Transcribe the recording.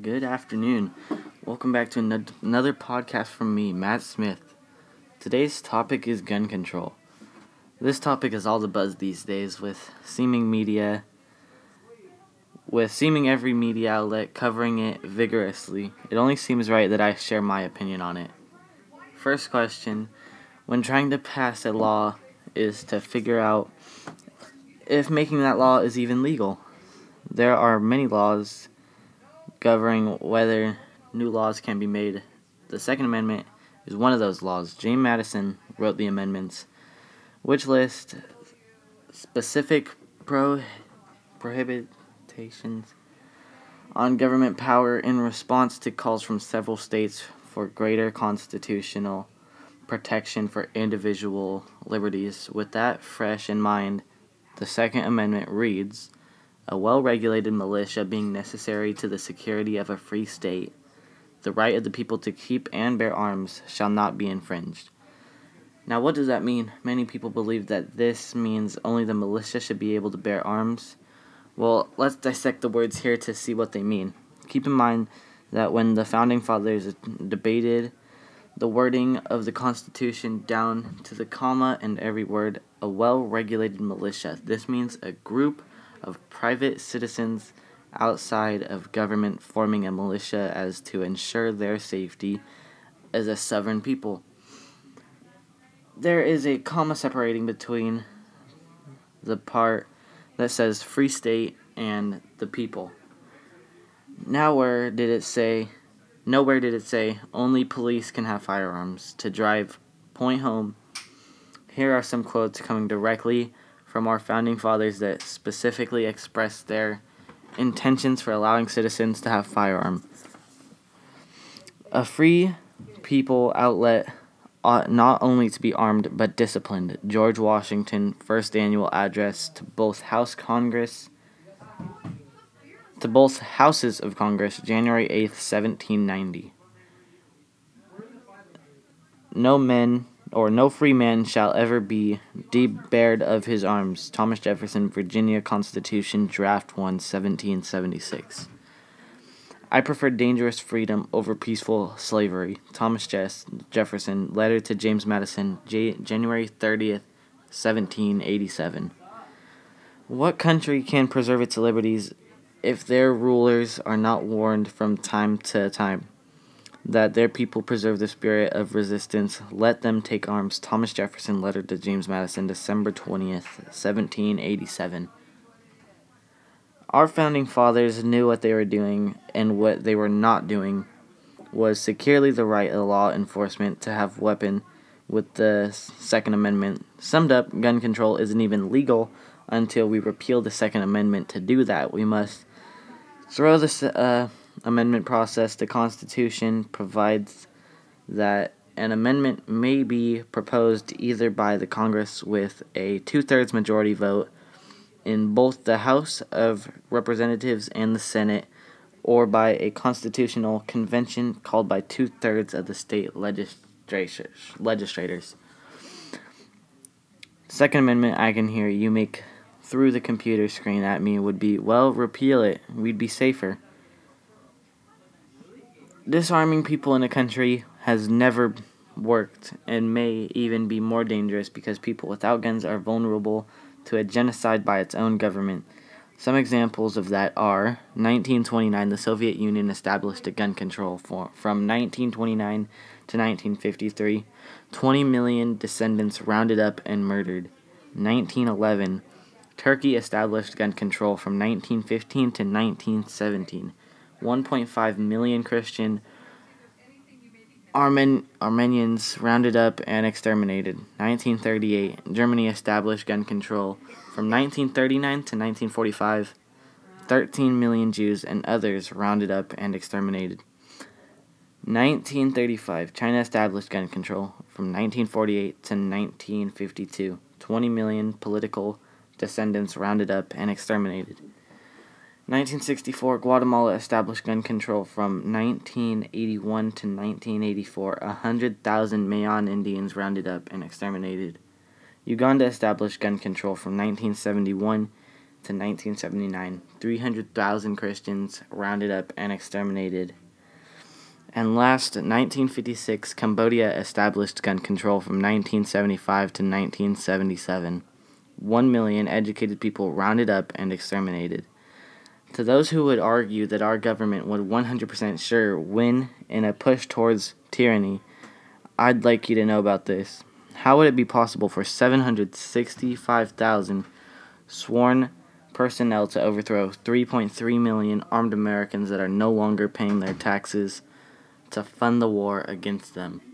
Good afternoon. Welcome back to another podcast from me, Matt Smith. Today's topic is gun control. This topic is all the buzz these days with seeming every media outlet covering it vigorously. It only seems right that I share my opinion on it. First question, when trying to pass a law is to figure out if making that law is even legal. There are many laws governing whether new laws can be made. The Second Amendment is one of those laws. James Madison wrote the amendments, which list specific prohibitions on government power in response to calls from several states for greater constitutional protection for individual liberties. With that fresh in mind, the Second Amendment reads, "A well-regulated militia being necessary to the security of a free state, the right of the people to keep and bear arms shall not be infringed." Now, what does that mean? Many people believe that this means only the militia should be able to bear arms. Well, let's dissect the words here to see what they mean. Keep in mind that when the Founding Fathers debated the wording of the Constitution down to the comma and every word, a well-regulated militia. This means a group of private citizens outside of government forming a militia as to ensure their safety as a sovereign people. There is a comma separating between the part that says free state and the people. Nowhere did it say only police can have firearms. To drive point home, here are some quotes coming directly from our founding fathers that specifically express their intentions for allowing citizens to have firearms. A free people outlet ought not only to be armed but disciplined. George Washington, first annual address to both houses of Congress, January 8th, 1790. No free man shall ever be debarred of his arms. Thomas Jefferson, Virginia Constitution, Draft 1, 1776. I prefer dangerous freedom over peaceful slavery. Thomas Jefferson, letter to James Madison, January 30th, 1787. What country can preserve its liberties if their rulers are not warned from time to time that their people preserve the spirit of resistance? Let them take arms. Thomas Jefferson, letter to James Madison, December 20th, 1787. Our founding fathers knew what they were doing, and what they were not doing was securely the right of law enforcement to have weapon. With the Second Amendment summed up, gun control isn't even legal until we repeal the Second Amendment. To do that, we must throw this amendment process. The Constitution provides that an amendment may be proposed either by the Congress with a 2/3 majority vote in both the House of Representatives and the Senate, or by a constitutional convention called by 2/3 of the state legislators. Second Amendment I can hear you make through the computer screen at me would be, well, repeal it. We'd be safer. Disarming people in a country has never worked and may even be more dangerous because people without guns are vulnerable to a genocide by its own government. Some examples of that are 1929, the Soviet Union established a gun control from 1929 to 1953. 20 million descendants rounded up and murdered. 1911, Turkey established gun control from 1915 to 1917. 1.5 million Christian Armenians rounded up and exterminated. 1938, Germany established gun control from 1939 to 1945. 13 million Jews and others rounded up and exterminated. 1935, China established gun control from 1948 to 1952. 20 million political descendants rounded up and exterminated. 1964, Guatemala established gun control from 1981 to 1984. 100,000 Mayan Indians rounded up and exterminated. Uganda established gun control from 1971 to to 1979, 300,000 Christians rounded up and exterminated. And last, 1956, Cambodia established gun control from 1975 to 1977. 1 million educated people rounded up and exterminated. To those who would argue that our government would 100% sure win in a push towards tyranny, I'd like you to know about this. How would it be possible for 765,000 sworn personnel to overthrow 3.3 million armed Americans that are no longer paying their taxes to fund the war against them?